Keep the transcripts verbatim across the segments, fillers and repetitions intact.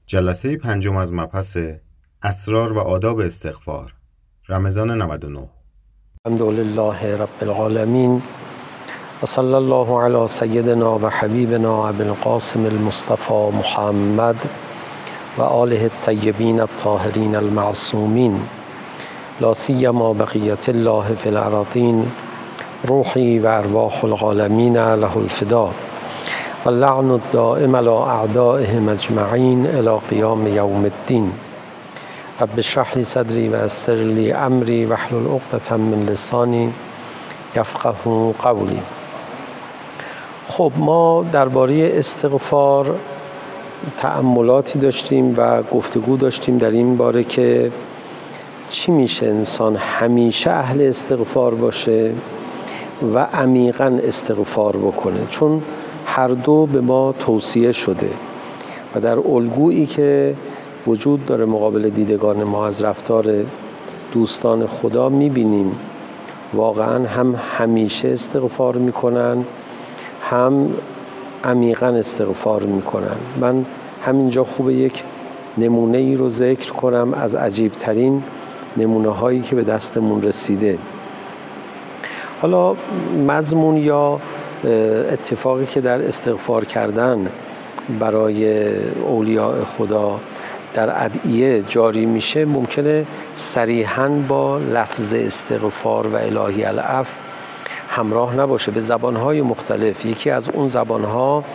جلسه پنجم از مبحث اسرار و آداب استغفار، رمضان نود و نه. الحمدلله رب العالمین و صلی الله علی سیدنا و حبیبنا ابی القاسم المصطفى محمد و آله الطیبین الطاهرین المعصومین، لا سیما بقیت الله فی الارضین، روحی و ارواح العالمین له الفدا و اللعن الدائم علی اعدائهم اجمعین الی قیام یوم الدین. رب اشرح لی صدری و یسر لی امری واحلل عقدة من لسانی یفقهوا قولی. خب ما درباره استغفار تأملاتی داشتیم و گفتگو داشتیم در این باره که چی میشه انسان همیشه اهل استغفار باشه و عمیقاً استغفار بکنه، چون هر دو به ما توصیه شده و در الگویی که وجود داره مقابل دیدگان ما از رفتار دوستان خدا میبینیم واقعاً هم همیشه استغفار میکنن هم عمیقاً استغفار میکنن. من همینجا خوبه یک نمونه ای رو ذکر کنم از عجیبترین نمونه هایی که به دستمون رسیده. حالا مضمون یا اتفاقی که در استغفار کردن برای اولیاء خدا در ادعیه جاری میشه ممکنه صریحاً با لفظ استغفار و الهی العفو همراه نباشه، به زبانهای مختلف. یکی از اون زبانها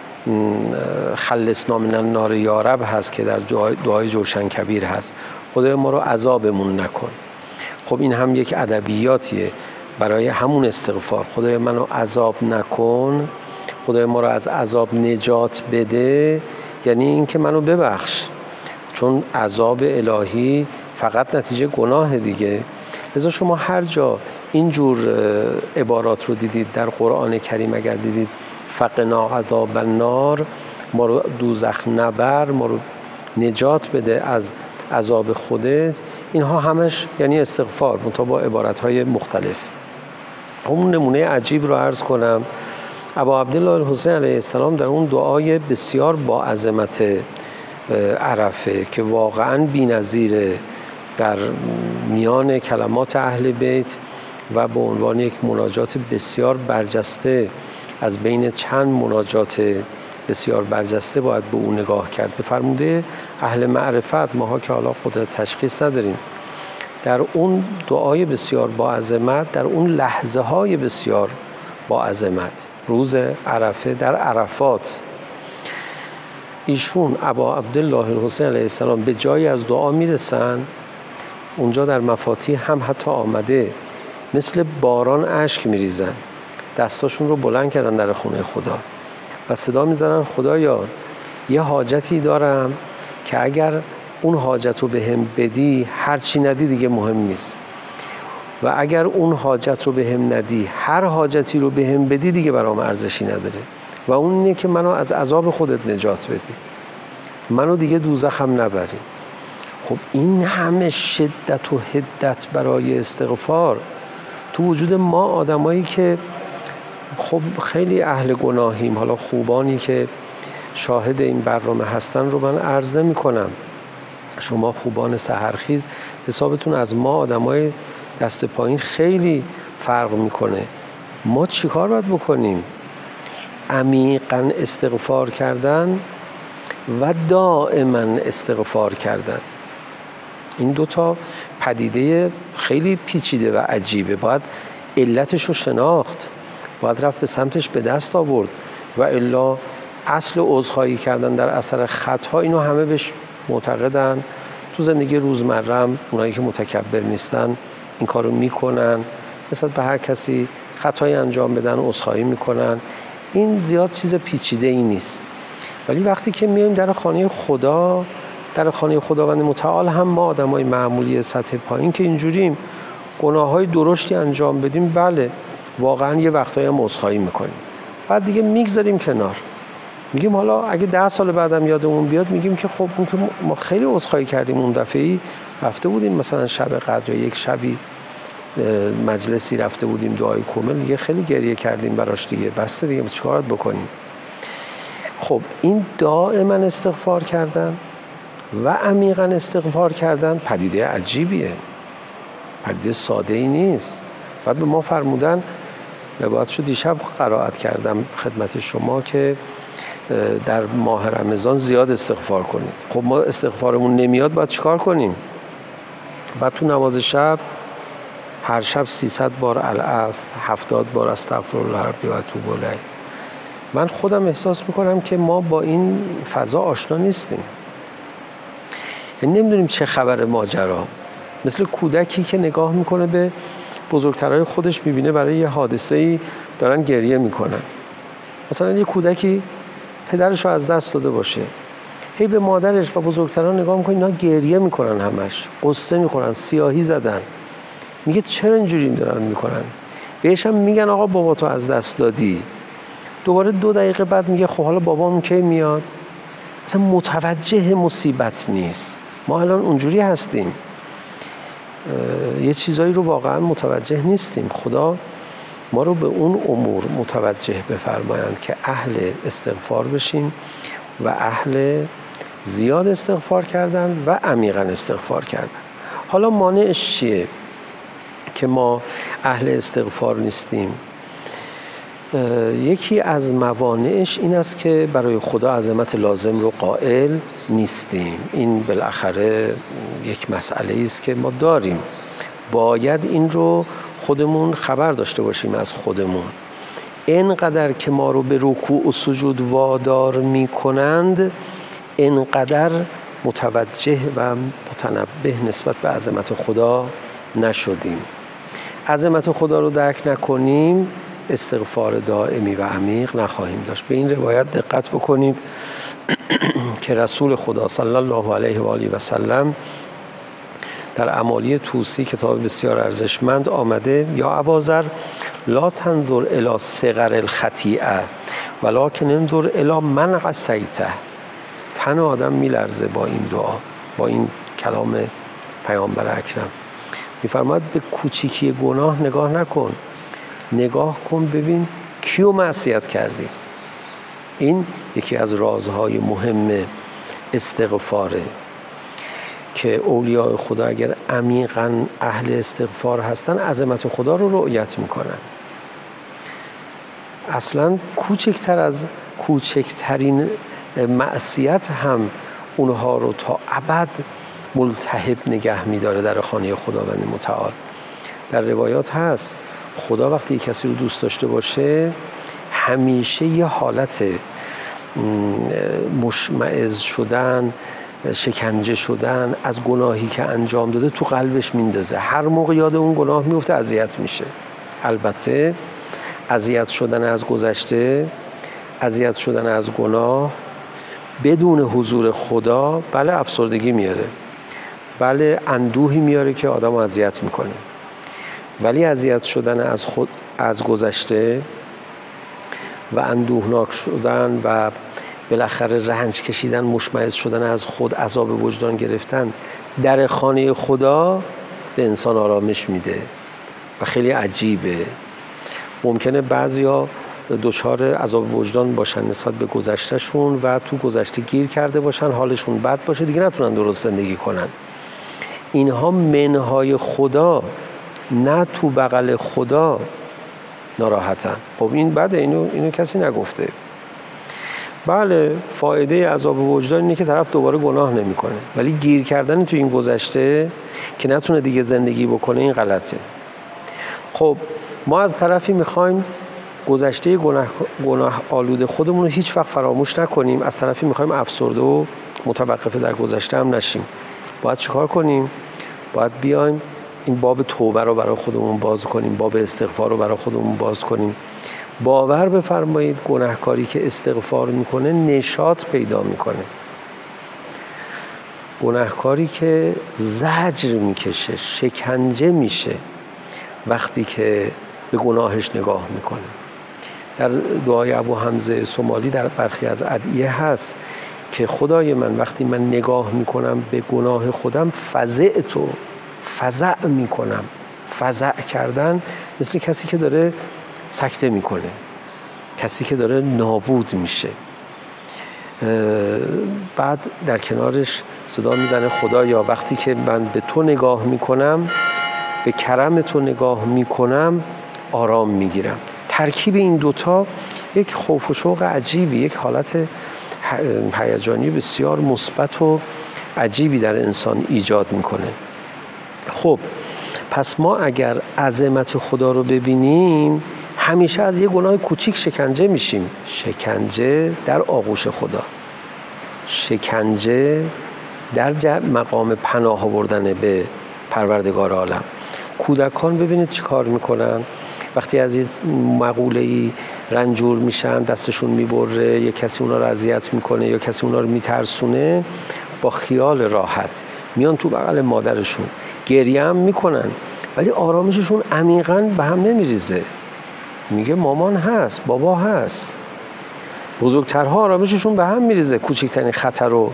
خلصنا من النار یا رب هست که در دعای جوشن کبیر هست، خدای ما رو عذابمون نکن. خب این هم یک ادبیاتیه برای همون استغفار، خدای منو عذاب نکن، خدای ما رو از عذاب نجات بده، یعنی این که منو ببخش، چون عذاب الهی فقط نتیجه گناه دیگه. لذا شما هر جا اینجور عبارات رو دیدید در قرآن کریم، اگر دیدید فقنا عذاب النار، ما رو دوزخ نبر، ما رو نجات بده از عذاب خودت، اینها همش یعنی استغفار منتها با عبارت‌های مختلف. اون نمونه عجیب رو عرض کنم. ابا عبدالله الحسین علیه السلام در اون دعای بسیار با عظمت عرفه که واقعاً بی‌نظیره در میان کلمات اهل بیت و به عنوان یک مناجات بسیار برجسته از بین چند مناجات بسیار برجسته باید به اون نگاه کرد. به فرموده اهل معرفت، ماها که حالا قدرت تشخیص نداریم، در اون دعای بسیار با عظمت، در اون لحظه های بسیار با عظمت، روز عرفه در عرفات، ایشون ابا عبدالله الحسین علیه السلام به جایی از دعا میرسن، اونجا در مفاتیح هم حتی آمده مثل باران اشک میریزن، دستاشون رو بلند کردن در خونه خدا و صدا میزنن خدایا یه حاجتی دارم که اگر اون حاجت رو به هم بدی هر چی ندی دیگه مهم نیست، و اگر اون حاجت رو به هم ندی هر حاجتی رو به هم بدی دیگه برام ارزشی نداره، و اون اینه که منو از عذاب خودت نجات بدی، منو دیگه دوزخ هم نبری. خب این همه شدت و حدت برای استغفار تو وجود ما آدمایی که خب خیلی اهل گناهیم، حالا خوبانی که شاهد این برنامه هستن رو من عرض نمی کنم، شما خوبان سحرخیز حسابتون از ما آدمای دست پایین خیلی فرق میکنه. ما چیکار باید بکنیم؟ عمیقاً استغفار کردن و دائما استغفار کردن. این دوتا پدیده خیلی پیچیده و عجیبه، باید علتش رو شناخت، باید رفت به سمتش به دست آورد، و الا اصل عذرخواهی کردن در اثر خطا اینو همه بهش معتقدن. تو زندگی روزمره هم اونایی که متکبر نیستن این کارو میکنن، مثلا به هر کسی خطایی انجام بدن عذرخواهی میکنن. این زیاد چیز پیچیده ای نیست، ولی وقتی که میایم در خانه خدا، در خانه خداوند متعال، هم ما آدمای معمولی سطح پایین که اینجوریم گناههای درشتی انجام بدیم، بله واقعا یه وقتایی هم عذرخواهی میکنیم، بعد دیگه میگذاریم کنار، میگیم حالا اگه ده سال بعدم یادمون بیاد میگیم که خب اون که ما خیلی عذرخواهی کردیم، اون دفعه‌ای رفته بودیم مثلا شب قدر یک شبی مجلسی رفته بودیم دعای کامل، دیگه خیلی گریه کردیم براش، دیگه بسته دیگه چیکار بکنیم. خب این دائما استغفار کردن و عمیقاً استغفار کردن پدیده عجیبیه، پدیده ساده ای نیست. بعد به ما فرمودن، روایتشو دیشب قرائت کردم خدمت شما، که در ماه رمضان زیاد استغفار کنید. خب ما استغفارمون نمیاد، باید چیکار کنیم؟ بعد تو نماز شب هر شب سیصد بار العفو، هفتاد بار استغفرالله ربی و اتوب الیه. من خودم احساس میکنم که ما با این فضا آشنا نیستیم، یعنی نمیدونیم چه خبر ماجرا. مثل کودکی که نگاه میکنه به بزرگترهای خودش، میبینه برای یه حادثه‌ای دارن گریه میکنن. مثلا یه کودکی پدرش رو از دست داده باشه، هی به مادرش و بزرگتران نگاه میکنه، اینا گریه میکنن، همش قصه میخورن، سیاهی زدن. میگه چرا اینجوری دارن میکنن؟ بهش هم میگن آقا بابا تو از دست دادی. دوباره دو دقیقه بعد میگه خب حالا بابام کی میاد؟ اصلا متوجه مصیبت نیست. ما الان اونجوری هستیم، یه چیزایی رو واقعا متوجه نیستیم. خدا ما رو به اون امور متوجه بفرمایند که اهل استغفار بشیم و اهل زیاد استغفار کردن و عمیقاً استغفار کردن. حالا مانعش چیه که ما اهل استغفار نیستیم؟ یکی از موانعش این است که برای خدا عظمت لازم رو قائل نیستیم. این بالاخره یک مسئله است که ما داریم، باید این رو خودمون خبر داشته باشیم از خودمون. اینقدر که ما رو به رکوع و سجود وادار می کنند، اینقدر متوجه و متنبه نسبت به عظمت خدا نشدیم. عظمت خدا رو درک نکنیم، استغفار دائمی و عمیق نخواهیم داشت. به این روایت دقت بکنید که رسول خدا صلی الله علیه و آله و سلم در اعمالی طوسی، کتاب بسیار ارزشمند، آمده یا اباذر لا تنظر الی صغر الخطیئه ولکن انظر الی من عصیته. تن آدم میلرزه با این دعا، با این کلام پیامبر اکرم. میفرماید به کوچیکی گناه نگاه نکن، نگاه کن ببین کیو معصیت کردی. این یکی از رازهای مهم استغفاره که اولیاء خدا اگر عمیقاً اهل استغفار هستن، عظمت خدا رو رؤیت میکنن. اصلا کوچکتر از کوچکترین معصیت هم اونها رو تا ابد ملتهب نگه میداره در خانه خداوند متعال. در روایات هست خدا وقتی کسی رو دوست داشته باشه، همیشه یه حالت مشمئز شدن، شکنجه شدن از گناهی که انجام داده تو قلبش میندازه. هر موقع یاد اون گناه میفته اذیت میشه. البته اذیت شدن از گذشته، اذیت شدن از گناه بدون حضور خدا، بله افسردگی میاره، بله اندوهی میاره که آدم اذیت میکنه، ولی اذیت شدن از خود، از گذشته و اندوهناک شدن و بالاخره رنج کشیدن، مشمئز شدن از خود، عذاب وجدان گرفتن در خانه خدا به انسان آرامش میده و خیلی عجیبه. ممکنه بعضیا دچار عذاب وجدان باشن نسبت به گذشتهشون و تو گذشته گیر کرده باشن، حالشون بد باشه، دیگه نتونن درست زندگی کنن. اینها منهای خدا، نه تو بغل خدا ناراحتن. خب این بده، اینو اینو کسی نگفته. بله فایده عذاب وجدان اینه که طرف دوباره گناه نمیکنه، ولی گیر کردن تو این گذشته که نتونه دیگه زندگی بکنه، این غلطه. خب ما از طرفی میخوایم گذشته گناه, گناه آلود خودمون رو هیچ وقت فراموش نکنیم، از طرفی میخوایم افسرده و متوقف در گذشته هم نشیم. باید چیکار کنیم؟ باید بیایم این باب توبه رو برای خودمون باز کنیم، باب استغفار رو برای خودمون باز کنیم. باور بفرمایید گناهکاری که استغفار میکنه نشاط پیدا میکنه. گناهکاری که زجر میکشه، شکنجه میشه وقتی که به گناهش نگاه میکنه. در دعای ابو حمزه سومالی در برخی از ادعیه هست که خدای من وقتی من نگاه میکنم به گناه خودم، فزعتو، فزع میکنم. فزع کردن مثل کسی که داره سکته میکنه، کسی که داره نابود میشه. بعد در کنارش صدا میزنه خدایا وقتی که من به تو نگاه میکنم، به کرم تو نگاه میکنم، آرام میگیرم. ترکیب این دوتا یک خوف و شوق عجیبی، یک حالت هیجانی بسیار مثبت و عجیبی در انسان ایجاد میکنه. خب پس ما اگر عظمت خدا رو ببینیم، همیشه از یه گناه کوچیک شکنجه میشیم. شکنجه در آغوش خدا، شکنجه در مقام پناه آوردن به پروردگار عالم. کودکان ببینید چی کار میکنن وقتی از این مقوله‌ای رنجور میشن، دستشون میبره، یا کسی اونا رو اذیت میکنه یا کسی اونا رو میترسونه، با خیال راحت میان تو بغل مادرشون، گریه هم میکنن ولی آرامششون عمیقاً به هم نمیریزه. میگه مامان هست، بابا هست. بزرگترها آرامششون به هم میریزه کوچکترین خطر رو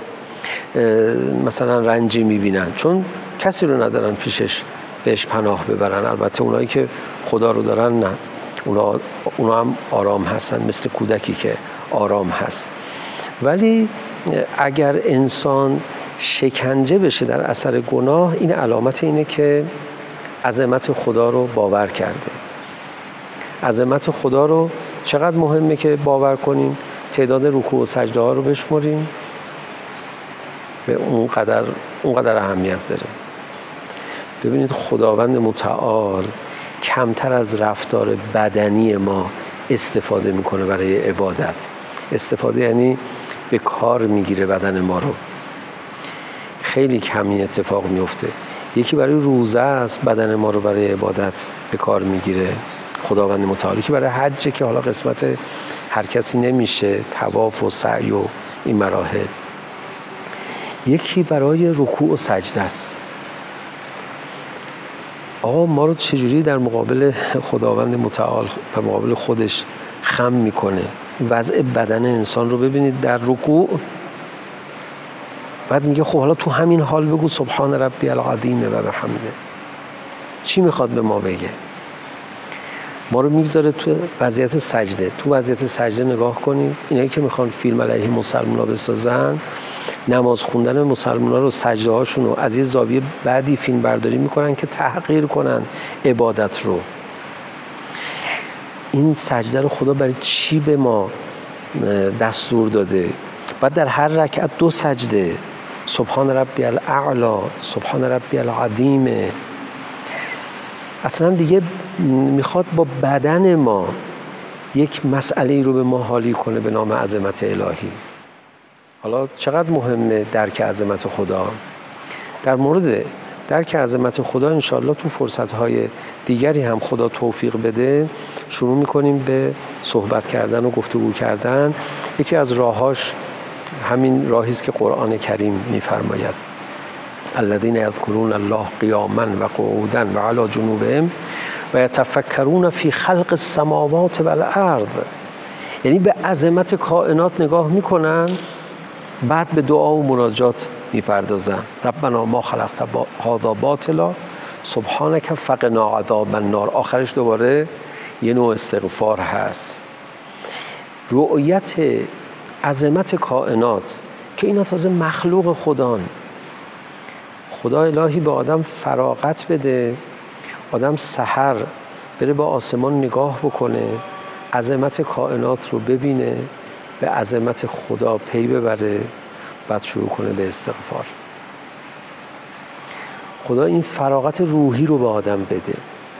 مثلا رنجی میبینن، چون کسی رو ندارن پیشش بهش پناه ببرن. البته اونایی که خدا رو دارن نه، اونا, اونا هم آرام هستن، مثل کودکی که آرام هست. ولی اگر انسان شکنجه بشه در اثر گناه، این علامت اینه که عظمت خدا رو باور کرده. عظمت خدا رو چقدر مهمه که باور کنیم؟ تعداد رکوع و سجده ها رو بشمریم، به اون قدر اون قدر اهمیت داره. ببینید خداوند متعال کمتر از رفتار بدنی ما استفاده میکنه برای عبادت. استفاده یعنی به کار میگیره بدن ما رو. خیلی کمی اتفاق میفته. یکی برای روزه است بدن ما رو برای عبادت به کار میگیره خداوند متعال، که برای حج که حالا قسمت هر کسی نمیشه، طواف و سعی و این مراحل. یکی برای رکوع و سجده است. آقا ما رو چجوری در مقابل خداوند متعال، در مقابل خودش خم میکنه. وضع بدن انسان رو ببینید در رکوع، بعد میگه خب حالا تو همین حال بگو سبحان ربی العظیم و بحمده. چی میخواد به ما بگه؟ ما رو میگذاره تو وضعیت سجده. تو وضعیت سجده نگاه کنید، اینایی که میخوان فیلم علیه مسلمونا بسازن، نماز خوندن مسلمونا رو، سجده هاشون رو از یه زاویه بعدی فیلم برداری میکنن که تحقیر کنن عبادت رو. این سجده رو خدا برای چی به ما دستور داده؟ بعد در هر رکعت دو سجده، سبحان ربی الاعلا، سبحان ربی العظیم. اصلا دیگه میخواد با بدن ما یک مسئله رو به ما حالی کنه به نام عظمت الهی. حالا چقدر مهمه درک عظمت خدا؟ در مورد درک عظمت خدا انشالله تو فرصتهای دیگری هم خدا توفیق بده شروع میکنیم به صحبت کردن و گفتگو کردن. یکی از راهاش همین راهی است که قرآن کریم میفرماید الذین یذکرون الله قیاما و قعودا و علی جنوبهم و یتفکرون فی خلق السماوات و الارض. یعنی به عظمت کائنات نگاه میکنن، بعد به دعا و مناجات میپردازن. ربنا ما خلقت هذا باطلا سبحانک فقنا عذاب النار. آخرش دوباره یه نوع استغفار هست. رؤیت عظمت کائنات که اینا تازه مخلوق خدان. خدا الهی به آدم فراغت بده، آدم سحر بره با آسمان نگاه بکنه، عظمت کائنات رو ببینه، به عظمت خدا پی ببره، بعد شروع کنه به استغفار. خدا این فراغت روحی رو به آدم بده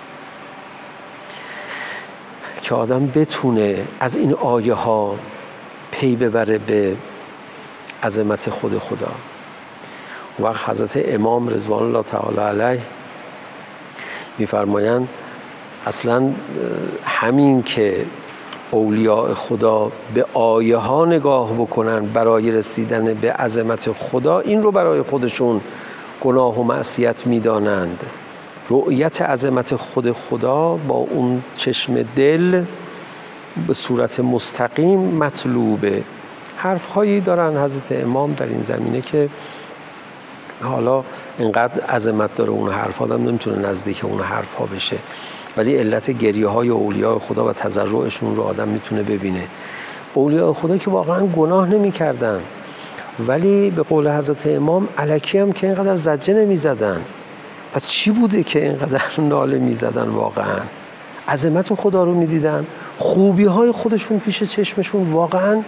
که آدم بتونه از این آیه ها پی ببره به عظمت خود خدا. وقت حضرت امام رضوان الله تعالی علیه میفرمایند اصلا همین که اولیاء خدا به آیه ها نگاه بکنن برای رسیدن به عظمت خدا، این رو برای خودشون گناه و معصیت میدانند. رؤیت عظمت خود خدا با اون چشم دل به صورت مستقیم مطلوبه. حرف هایی دارن حضرت امام در این زمینه که حالا اینقدر عظمت داره اون حرف، آدم نمیتونه نزدیک اون حرف ها بشه، ولی علت گریه های اولیاء خدا و تضرعشون رو آدم میتونه ببینه. اولیاء خدا که واقعا گناه نمی کردن، ولی به قول حضرت امام الکی هم که اینقدر زجه نمی زدن. پس چی بوده که اینقدر ناله می زدن؟ واقعا عظمت خدا رو می دیدن، خوبی های خودشون پیش چشمشون واقعا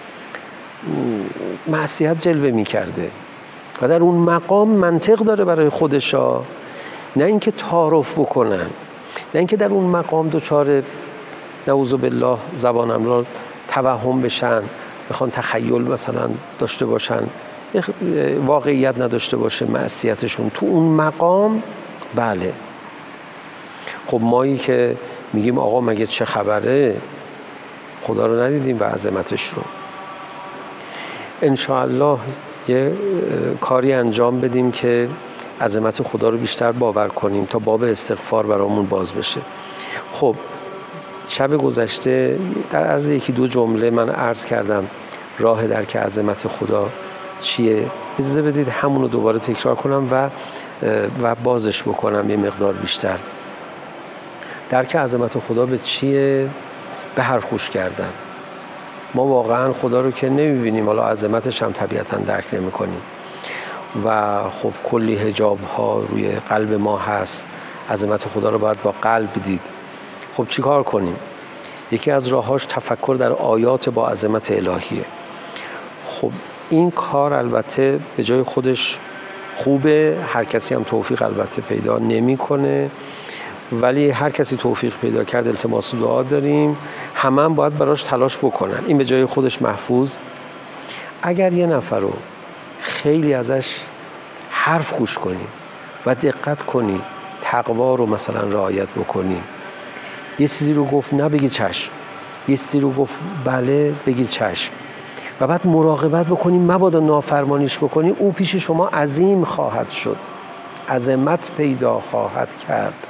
معصیت جلوه می کرده و در اون مقام منطق داره برای خودشا، نه اینکه تعارف بکنن، نه اینکه در اون مقام دوچار نعوذ بالله زبانم را توهم بشن، بخوان تخیل مثلا داشته باشن، واقعیت نداشته باشه معصیتشون تو اون مقام. بله خب مایی که میگیم آقا مگه چه خبره، خدا رو ندیدیم و عظمتش رو، انشاءالله یه کاری انجام بدیم که عظمت خدا رو بیشتر باور کنیم تا باب استغفار برامون باز بشه. خب شب گذشته در عرض یکی دو جمله من عرض کردم راه درک عظمت خدا چیه. اجازه بدید همون رو دوباره تکرار کنم و و بازش بکنم یه مقدار بیشتر. درک عظمت خدا به چیه؟ به هر خوش کردن. ما واقعا خدا رو که نمیبینیم، حالا عظمتش هم طبیعتا درک نمی کنیم و خب کلی حجاب ها روی قلب ما هست. عظمت خدا رو باید با قلب دید. خب چی کار کنیم؟ یکی از راهاش تفکر در آیات با عظمت الهیه. خب این کار البته به جای خودش خوبه، هر کسی هم توفیق البته پیدا نمیکنه، ولی هر کسی توفیق پیدا کرد التماس دعا داریم، همه هم باید براش تلاش بکنن. این به جای خودش محفوظ. اگر یه نفر رو خیلی ازش حرف گوش کنی و دقت کنی، تقوا رو مثلا رعایت بکنی، یه چیزی رو گفت نه بگی چشم، یه چیزی رو گفت بله بگی چشم، و بعد مراقبت بکنی مبادا نافرمانیش بکنی، او پیش شما عظیم خواهد شد، عظمت پیدا خواهد کرد.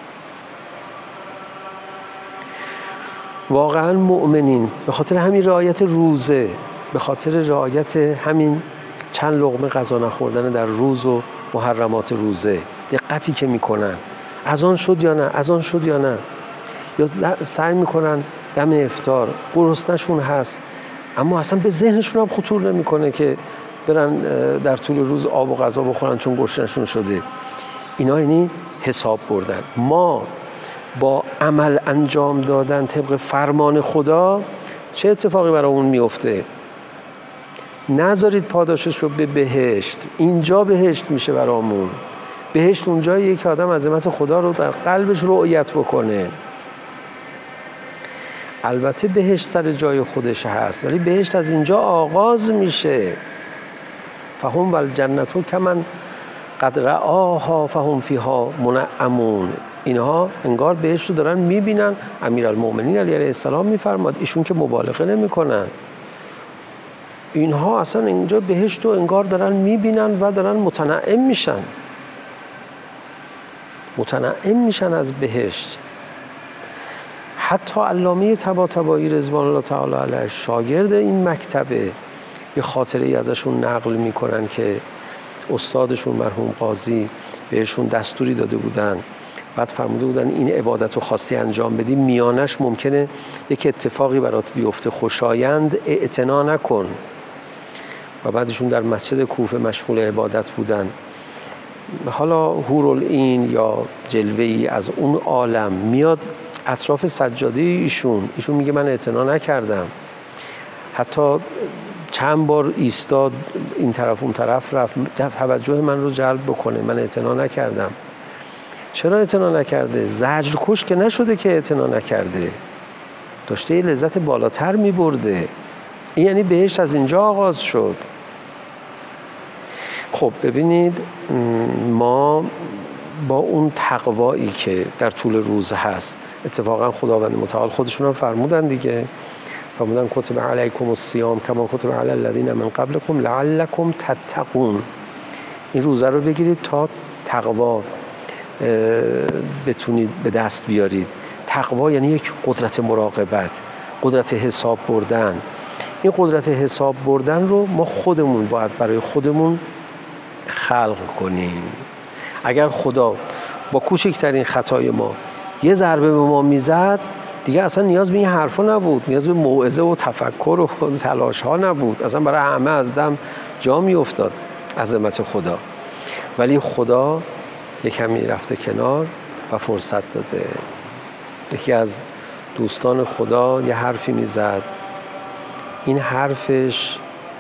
واقعا مؤمنین به خاطر همین رعایت روزه، به خاطر رعایت همین چند لقمه غذا نخوردن در روز و محرمات روزه، دقتی که میکنن اذان شد یا نه، اذان شد یا نه، یا سعی میکنن دم افطار، گرسنه‌شون هست اما اصلا به ذهنشون هم خطور نمیکنه که برن در طول روز آب و غذا بخورن چون گرسنه‌شون شده. اینا یعنی حساب بردن. ما با عمل انجام دادن طبق فرمان خدا چه اتفاقی برامون میفته؟ نذارید پاداشش رو به بهشت. اینجا بهشت میشه برامون. بهشت اونجاییه که آدم عظمت خدا رو در قلبش رؤیت بکنه. البته بهشت سر جای خودش هست، ولی بهشت از اینجا آغاز میشه. فهم والجنة کمن قد رآها فهم فیها منعمون. اینها انگار بهشت رو دارن میبینن. امیرالمؤمنین علی علیه السلام میفرماد، ایشون که مبالغه نمیکنن، اینها اصلا اینجا بهشت رو انگار دارن میبینن و دارن متنعم میشن، متنعم میشن از بهشت. حتی علامه طباطبایی رضوان الله تعالی علیه شاگرد این مکتبه، یه خاطره ای ازشون نقل میکنن که استادشون مرحوم قاضی بهشون دستوری داده بودن، بعد فرموده بودن این عبادت رو خواستی انجام بدی، میانش ممکنه یک اتفاقی برات بیفته خوشایند، اعتنا نکن. و بعدشون در مسجد کوفه مشغول عبادت بودن. حالا حورالعین یا جلوه‌ای از اون عالم میاد اطراف سجاده ایشون، ایشون میگه من اعتنا نکردم، حتی چند بار ایستاد این طرف اون طرف رفت توجه من رو جلب بکنه، من اعتنا نکردم. چرا اعتنا نکرده؟ زجر کش که نشده که اعتنا نکرده، داشته یه لذت بالاتر میبرده. این یعنی بهشت از اینجا آغاز شد. خب ببینید، ما با اون تقوایی که در طول روز هست، اتفاقا خداوند متعال خودشون هم فرمودن دیگه، فرمودن کتب علیکم الصیام کما کتب علی الذین من قبلکم لعلکم تتقون. این روزه رو بگیرید تا تقوا بتونید به دست بیارید. تقوا یعنی یک قدرت مراقبت، قدرت حساب بردن. این قدرت حساب بردن رو ما خودمون باید برای خودمون خلق کنیم. اگر خدا با کوچکترین خطای ما یه ضربه به ما میزد، دیگه اصلا نیاز به این حرفا نبود، نیاز به موعظه و تفکر و تلاش ها نبود، اصلا برای همه از دم جا می افتاد عظمت خدا. ولی خدا یک کمی رفته کنار و فرصت داده. یکی از دوستان خدا یه حرفی می زد، این حرفش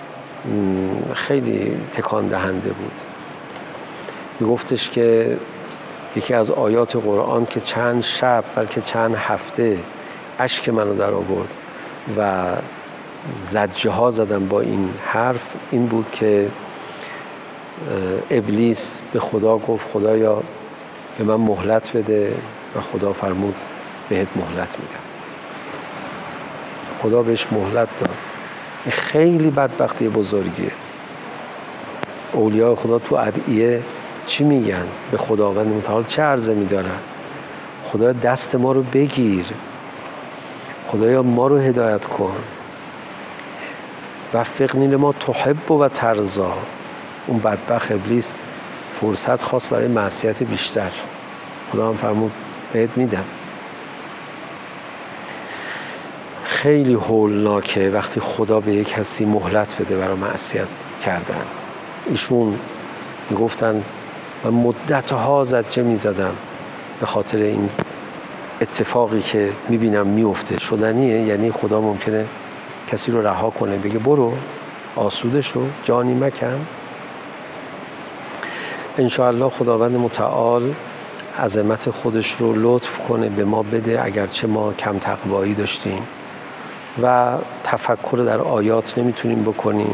خیلی تکان دهنده بود. می گفتش که یکی از آیات قرآن که چند شب بلکه چند هفته اشک منو در آورد و زجه ها زدم با این حرف، این بود که ابلیس به خدا گفت خدایا به من مهلت بده و خدا فرمود بهت مهلت میدم. خدا بهش مهلت داد. این خیلی بدبختی بزرگیه. اولیاء خدا تو ادعیه چی میگن؟ به خداوند متعال چه عرضه میدارن؟ خدایا دست ما رو بگیر، خدایا ما رو هدایت کن، وفقنی لما تحب و ترضی. اون بدبخت ابلیس فرصت خواست برای معصیت بیشتر، خدا هم فرمود بهت میدم. خیلی هولناکه وقتی خدا به یک کسی مهلت بده برای معصیت کردن. ایشون میگفتن من مدتها زجه میزدم به خاطر این اتفاقی که میبینم میفته. شدنیه، یعنی خدا ممکنه کسی رو رها کنه بگه برو آسوده شو جانی مکن. انشاءالله خداوند متعال عظمت خودش رو لطف کنه به ما بده، اگرچه ما کم تقوایی داشتیم و تفکر در آیات نمیتونیم بکنیم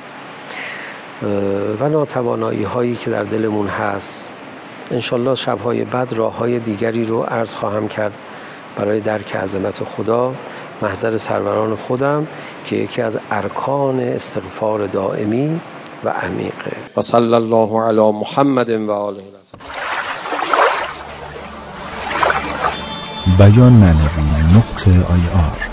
و ناتوانایی هایی که در دلمون هست. انشالله شبهای بعد راه های دیگری رو عرض خواهم کرد برای درک عظمت خدا، محضر سروران خودم که یکی از ارکان استغفار دائمی و عمیقه. و صلی الله علی محمد و آله. بیان معنوی نقطه آی آر